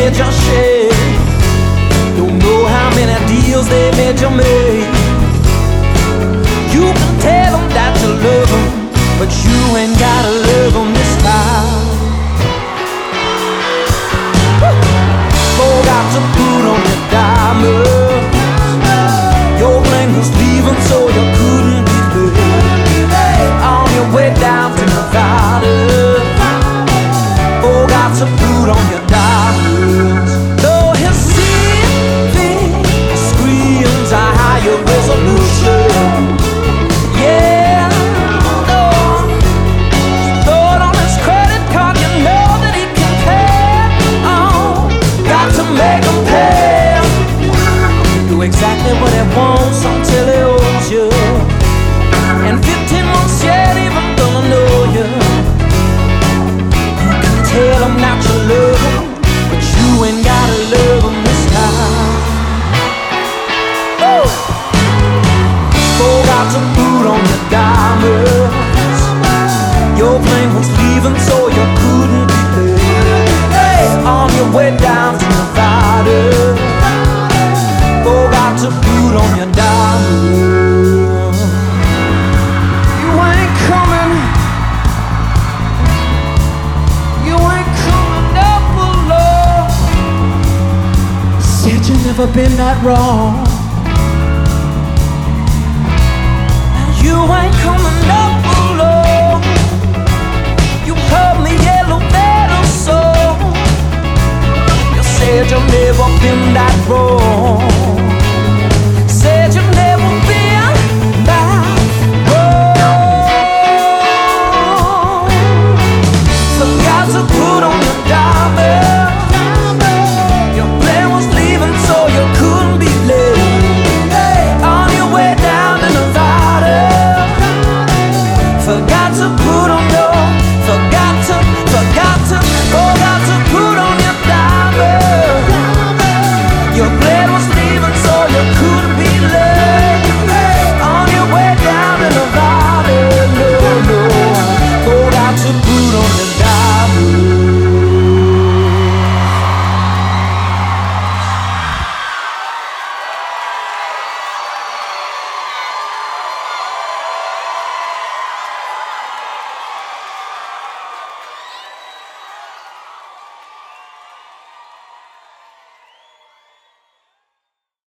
made you shake. Don't know how many deals they made you make. You can tell them that you love them, but you ain't gotta love them this time. Forgot to put on your diamonds. Your ring was leaving, so you couldn't be late. On your way down to Nevada, forgot to put on your diamonds. Though his CV screams a higher resolution. Yeah, no. Throw it on his credit card, you know that he can pay. Oh, got to make him pay. Do exactly what he wants until he owes you. And 15 months yet, even gonna know you. You can tell him that you love him, but you ain't gotta love him this time. Oh! Forgot to put on your diamonds. Your plane was leaving, so you couldn't be late. Hey, on your way down to Nevada, forgot to put on your diamonds. You ain't coming. You ain't coming up alone. Said you never been that wrong. You ain't coming up alone. You heard me yellow that soul. You said you've never been that wrong.